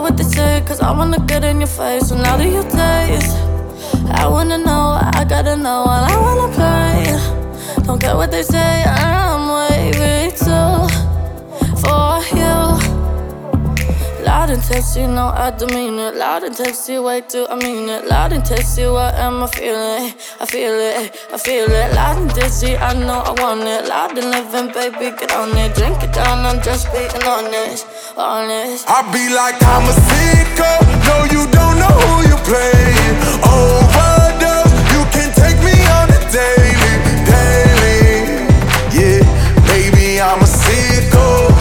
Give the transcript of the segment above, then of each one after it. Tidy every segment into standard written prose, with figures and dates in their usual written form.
what they say, cause I wanna get in your face. So now that you taste, I wanna know, I gotta know, and I wanna play. Don't care what they say, I'm waving too for you. Loud and testy, no, I demean it. Loud and testy, way too, I mean it. Loud and testy, what am I feeling? I feel it, I feel it. Loud and testy, I know I want it. Loud and living, baby, get on it. Drink it down, I'm just being honest, honest. I be like, I'm a sicko. No, you don't know who you playing. Overdose, you can take me on a daily, daily. Yeah, baby, I'm a sicko.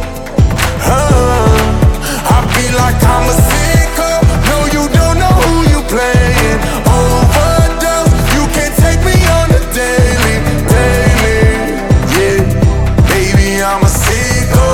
I be like, I'm a sicko. No, you don't know who you playing. Overdose, you can take me on a daily, daily. Yeah, baby, I'm a sicko.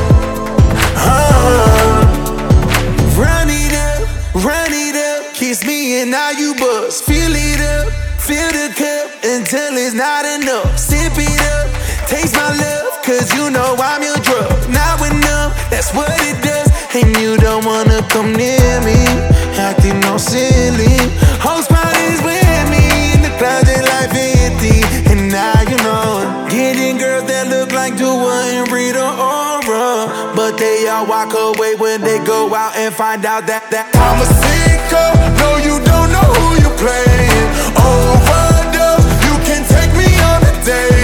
Run it up, kiss me and now you buzz. Fill it up, fill the cup until it's not enough. Sip it up, taste my love, cause you know I'm your drug. Now enough, that's what it does. And you don't wanna come near me, acting all silly. Whole spot is with me, in the closet like 50. And now you know it. Getting girls that look like Dua and Rita Ora, but they all walk away when they go out and find out that I'm a sicko. No, you don't know who you playing. Overdose, you can take me on a date.